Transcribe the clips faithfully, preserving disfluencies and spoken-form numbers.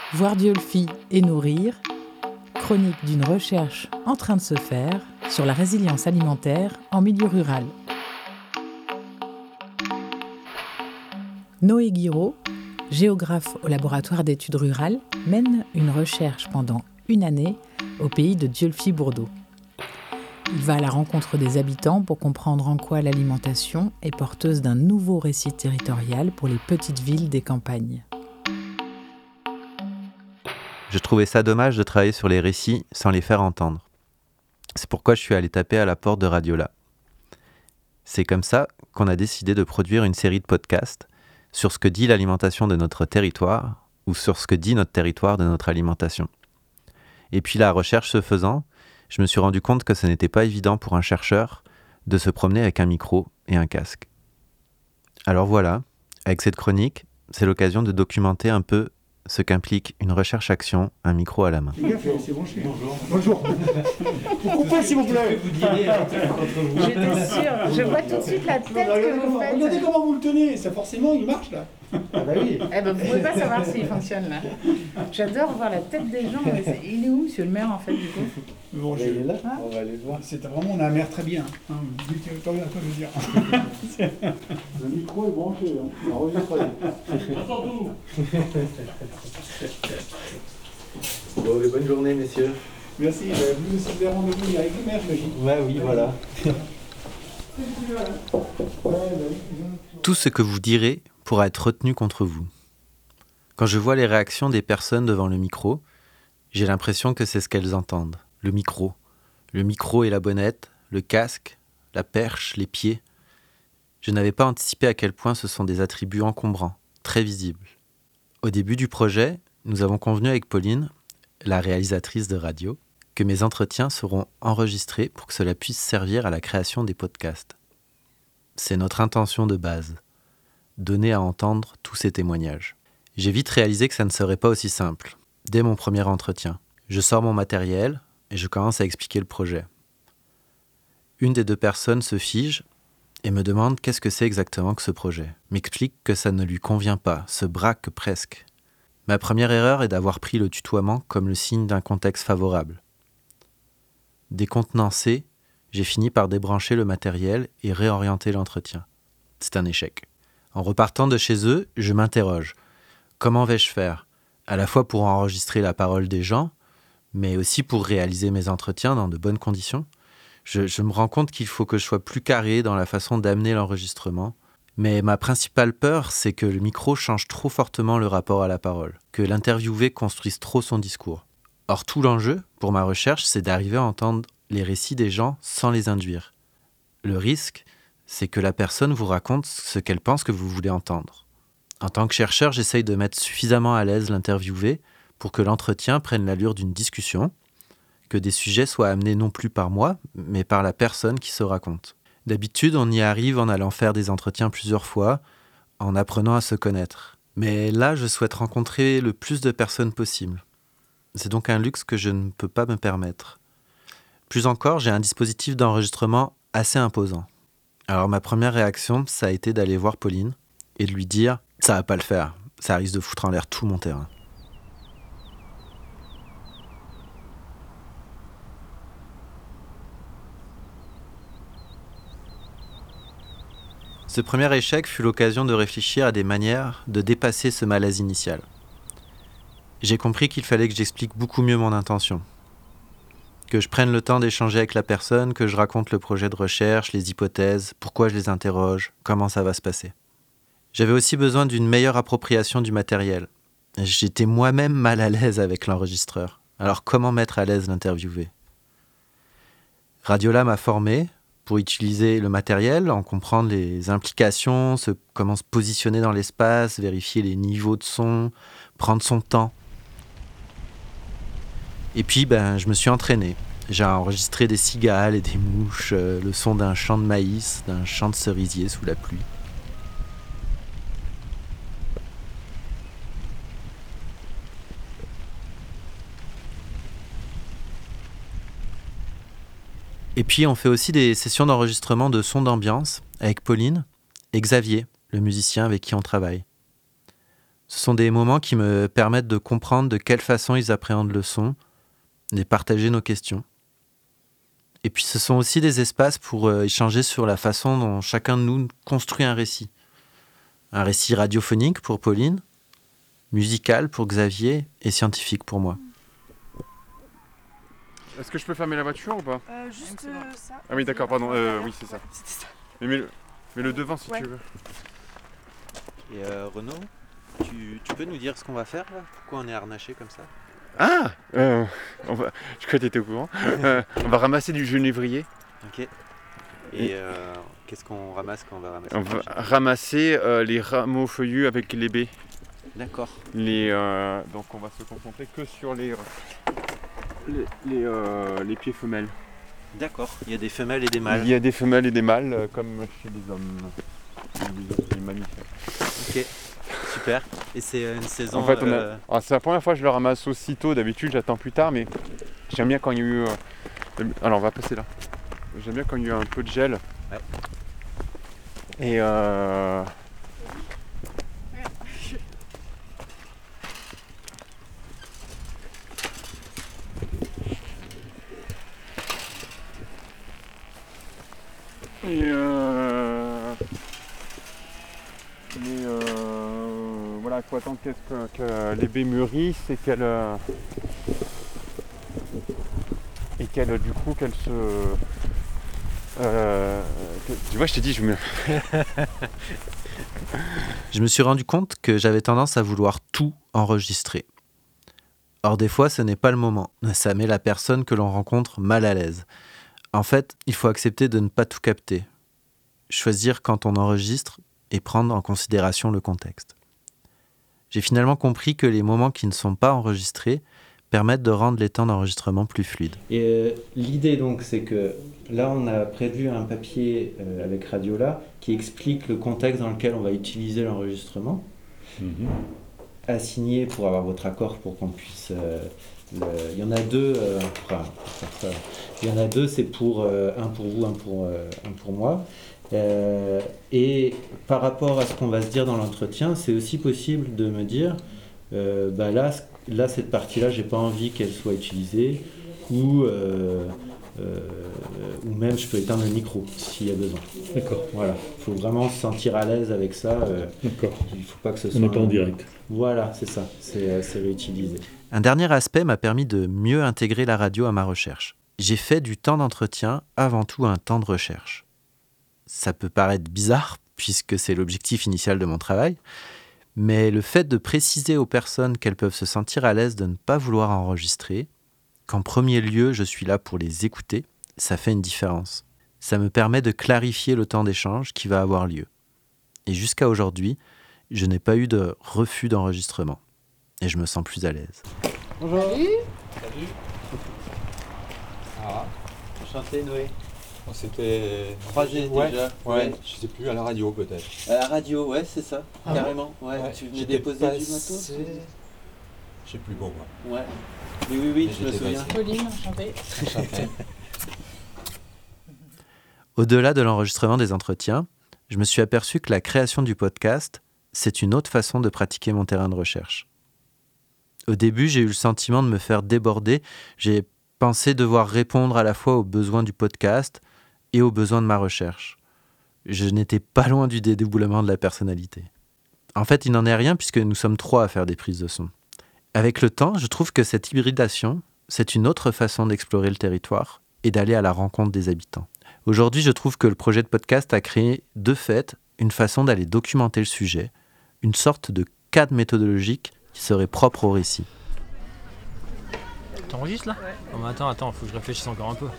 Voir Diolfi et nourrir, chronique d'une recherche en train de se faire sur la résilience alimentaire en milieu rural. Noé Guiraud, géographe au laboratoire d'études rurales, mène une recherche pendant une année au pays de Diolfi-Bourdeaux. Il va à la rencontre des habitants pour comprendre en quoi l'alimentation est porteuse d'un nouveau récit territorial pour les petites villes des campagnes. Je trouvais ça dommage de travailler sur les récits sans les faire entendre. C'est pourquoi je suis allé taper à la porte de Radiola. C'est comme ça qu'on a décidé de produire une série de podcasts sur ce que dit l'alimentation de notre territoire ou sur ce que dit notre territoire de notre alimentation. Et puis la recherche se faisant, je me suis rendu compte que ce n'était pas évident pour un chercheur de se promener avec un micro et un casque. Alors voilà, avec cette chronique, c'est l'occasion de documenter un peu ce qu'implique une recherche-action, un micro à la main. Les gars, c'est bon, bonjour. Bonjour. Vous coupez, s'il vous plaît. Vous direz J'étais sûre, je vois tout de suite la tête Non, regardez que vous comment, faites. regardez comment vous le tenez, ça forcément il marche là. Ah bah oui. Eh ben, vous pouvez pas savoir s'il fonctionne là. J'adore voir la tête des gens. Mais c'est- il est où, monsieur le maire, en fait, du coup? Bon, Il je... est là, Ah. on va aller le voir. C'est vraiment, on a un maire très bien. Hein. Vu que t'as rien à quoi me dire. Le micro est branché, hein. Enregistré. Bon, et bonne journée, messieurs. Merci, euh, vous aussi vous avez rendez-vous avec le maire, j'imagine. Ouais, oui, voilà. Tout ce que vous direz pourra être retenu contre vous. Quand je vois les réactions des personnes devant le micro, j'ai l'impression que c'est ce qu'elles entendent. Le micro. Le micro et la bonnette, le casque, la perche, les pieds. Je n'avais pas anticipé à quel point ce sont des attributs encombrants, très visibles. Au début du projet, nous avons convenu avec Pauline, la réalisatrice de radio, que mes entretiens seront enregistrés pour que cela puisse servir à la création des podcasts. C'est notre intention de base, donner à entendre tous ces témoignages. J'ai vite réalisé que ça ne serait pas aussi simple. Dès mon premier entretien, je sors mon matériel et je commence à expliquer le projet. Une des deux personnes se fige et me demande qu'est-ce que c'est exactement que ce projet. M'explique que ça ne lui convient pas, se braque presque. Ma première erreur est d'avoir pris le tutoiement comme le signe d'un contexte favorable. Décontenancé, j'ai fini par débrancher le matériel et réorienter l'entretien. C'est un échec. En repartant de chez eux, je m'interroge. Comment vais-je faire ? À la fois pour enregistrer la parole des gens, mais aussi pour réaliser mes entretiens dans de bonnes conditions. Je, je me rends compte qu'il faut que je sois plus carré dans la façon d'amener l'enregistrement. Mais ma principale peur, c'est que le micro change trop fortement le rapport à la parole, que l'interviewé construise trop son discours. Or, tout l'enjeu, pour ma recherche, c'est d'arriver à entendre les récits des gens sans les induire. Le risque, c'est que la personne vous raconte ce qu'elle pense que vous voulez entendre. En tant que chercheur, j'essaye de mettre suffisamment à l'aise l'interviewé pour que l'entretien prenne l'allure d'une discussion, que des sujets soient amenés non plus par moi, mais par la personne qui se raconte. D'habitude, on y arrive en allant faire des entretiens plusieurs fois, en apprenant à se connaître. Mais là, je souhaite rencontrer le plus de personnes possible. C'est donc un luxe que je ne peux pas me permettre. Plus encore, j'ai un dispositif d'enregistrement assez imposant. Alors ma première réaction, ça a été d'aller voir Pauline et de lui dire « ça va pas le faire, ça risque de foutre en l'air tout mon terrain ». Ce premier échec fut l'occasion de réfléchir à des manières de dépasser ce malaise initial. J'ai compris qu'il fallait que j'explique beaucoup mieux mon intention. Que je prenne le temps d'échanger avec la personne, que je raconte le projet de recherche, les hypothèses, pourquoi je les interroge, comment ça va se passer. J'avais aussi besoin d'une meilleure appropriation du matériel. J'étais moi-même mal à l'aise avec l'enregistreur. Alors comment mettre à l'aise l'interviewé ? Radiola m'a formé pour utiliser le matériel, en comprendre les implications, se, comment se positionner dans l'espace, vérifier les niveaux de son, prendre son temps. Et puis, ben, je me suis entraîné. J'ai enregistré des cigales et des mouches, euh, le son d'un champ de maïs, d'un champ de cerisier sous la pluie. Et puis, on fait aussi des sessions d'enregistrement de sons d'ambiance avec Pauline et Xavier, le musicien avec qui on travaille. Ce sont des moments qui me permettent de comprendre de quelle façon ils appréhendent le son, de partager nos questions. Et puis ce sont aussi des espaces pour euh, échanger sur la façon dont chacun de nous construit un récit. Un récit radiophonique pour Pauline, musical pour Xavier et scientifique pour moi. Est-ce que je peux fermer la voiture ou pas? euh, Juste euh, ça. Ah oui, d'accord, pardon. Euh, oui, c'est ça. C'était ça. Mais mets le, mets le devant si Ouais. tu veux. Et euh, Renaud, tu, tu peux nous dire ce qu'on va faire là? Pourquoi on est harnaché comme ça? Ah euh, on va, je crois que tu étais au courant. Euh, on va ramasser du genévrier. Ok. Et euh, qu'est-ce qu'on ramasse quand on va ramasser? On va ramasser euh, les rameaux feuillus avec les baies. D'accord. Les, euh, donc on va se concentrer que sur les, euh, les, les, euh, les pieds femelles. D'accord. Il y a des femelles et des mâles. Il y a des femelles et des mâles euh, comme chez les hommes. Les, les mammifères. Ok. Super. Et c'est une saison... En fait, on a- euh, alors, c'est la première fois que je le ramasse aussitôt. D'habitude, j'attends plus tard, mais j'aime bien quand il y a eu. euh, Alors, on va passer là. J'aime bien quand il y a eu un peu de gel. Ouais. Et euh... Et euh... Mais euh... voilà, il faut attendre qu'est-ce que, que les baies mûrissent et qu'elles euh, et qu'elles du coup qu'elles se euh... que- tu vois, je t'ai dit, je me Je me suis rendu compte que j'avais tendance à vouloir tout enregistrer. Or, des fois, ce n'est pas le moment. Ça met la personne que l'on rencontre mal à l'aise. En fait, il faut accepter de ne pas tout capter. Choisir quand on enregistre et prendre en considération le contexte. J'ai finalement compris que les moments qui ne sont pas enregistrés permettent de rendre les temps d'enregistrement plus fluides. Et euh, l'idée donc c'est que là on a prévu un papier euh, avec Radiola qui explique le contexte dans lequel on va utiliser l'enregistrement, à signer pour avoir votre accord pour qu'on puisse... euh, le- Il y en a deux, euh, enfin, enfin, il y en a deux, c'est pour euh, un pour vous, un pour, euh, un pour moi. Euh, et par rapport à ce qu'on va se dire dans l'entretien, c'est aussi possible de me dire, euh, bah là, c- là cette partie-là, j'ai pas envie qu'elle soit utilisée, ou euh, euh, ou même je peux éteindre le micro s'il y a besoin. D'accord, Voilà, il faut vraiment se sentir à l'aise avec ça. euh, d'accord. il faut pas que ce soit. On n'est pas en direct. Voilà, c'est ça, c'est euh, c'est réutilisé. Un dernier aspect m'a permis de mieux intégrer la radio à ma recherche. J'ai fait du temps d'entretien avant tout un temps de recherche. Ça peut paraître bizarre, puisque c'est l'objectif initial de mon travail, mais le fait de préciser aux personnes qu'elles peuvent se sentir à l'aise de ne pas vouloir enregistrer, qu'en premier lieu je suis là pour les écouter, ça fait une différence. Ça me permet de clarifier le temps d'échange qui va avoir lieu. Et jusqu'à aujourd'hui, je n'ai pas eu de refus d'enregistrement. Et je me sens plus à l'aise. Salut. Ah, Enchanté Noé. on s'était Croisés ouais, déjà. Ouais, je sais plus, à la radio peut-être. À la radio, ouais, c'est ça, Ah carrément. Ouais, Ouais, tu venais j'étais déposer du passé- matos. Je sais plus pourquoi. Ouais. Oui, oui, oui, Mais je me j'étais souviens. passé. Pauline, enchantée. Enchanté. Au-delà de l'enregistrement des entretiens, je me suis aperçu que la création du podcast, c'est une autre façon de pratiquer mon terrain de recherche. Au début, j'ai eu le sentiment de me faire déborder. J'ai pensé devoir répondre à la fois aux besoins du podcast et aux besoins de ma recherche. Je n'étais pas loin du dédoublement de la personnalité. En fait, il n'en est rien puisque nous sommes trois à faire des prises de son. Avec le temps, je trouve que cette hybridation, c'est une autre façon d'explorer le territoire et d'aller à la rencontre des habitants. Aujourd'hui, je trouve que le projet de podcast a créé, de fait, une façon d'aller documenter le sujet, une sorte de cadre méthodologique qui serait propre au récit. T'enregistres là? Ouais. Oh, mais attends, attends, faut que je réfléchisse encore un peu.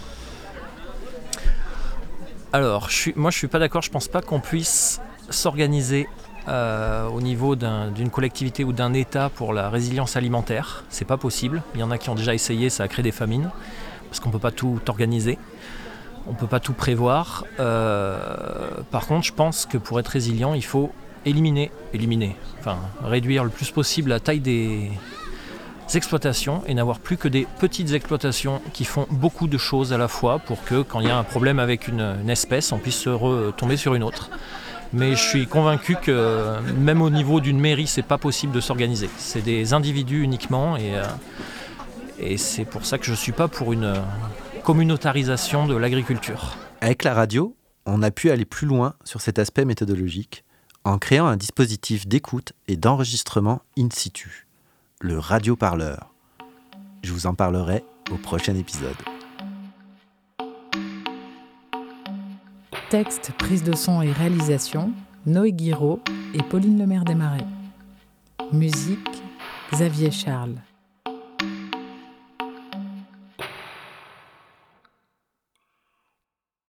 Alors, je suis, moi je suis pas d'accord, je pense pas qu'on puisse s'organiser euh, au niveau d'un- d'une collectivité ou d'un État pour la résilience alimentaire. C'est pas possible. Il y en a qui ont déjà essayé, ça a créé des famines, parce qu'on peut pas tout organiser. On peut pas tout prévoir. Euh, par contre, je pense que pour être résilient, il faut éliminer, éliminer, enfin réduire le plus possible la taille des exploitations et n'avoir plus que des petites exploitations qui font beaucoup de choses à la fois pour que quand il y a un problème avec une, une espèce, on puisse se retomber sur une autre. Mais je suis convaincu que même au niveau d'une mairie, c'est pas possible de s'organiser. C'est des individus uniquement et, euh, et c'est pour ça que je suis pas pour une communautarisation de l'agriculture. Avec la radio, on a pu aller plus loin sur cet aspect méthodologique en créant un dispositif d'écoute et d'enregistrement in situ, le radioparleur. Je vous en parlerai au prochain épisode. Texte, prise de son et réalisation, Noé Guiraud et Pauline Lemaire Desmarais. Musique, Xavier Charles.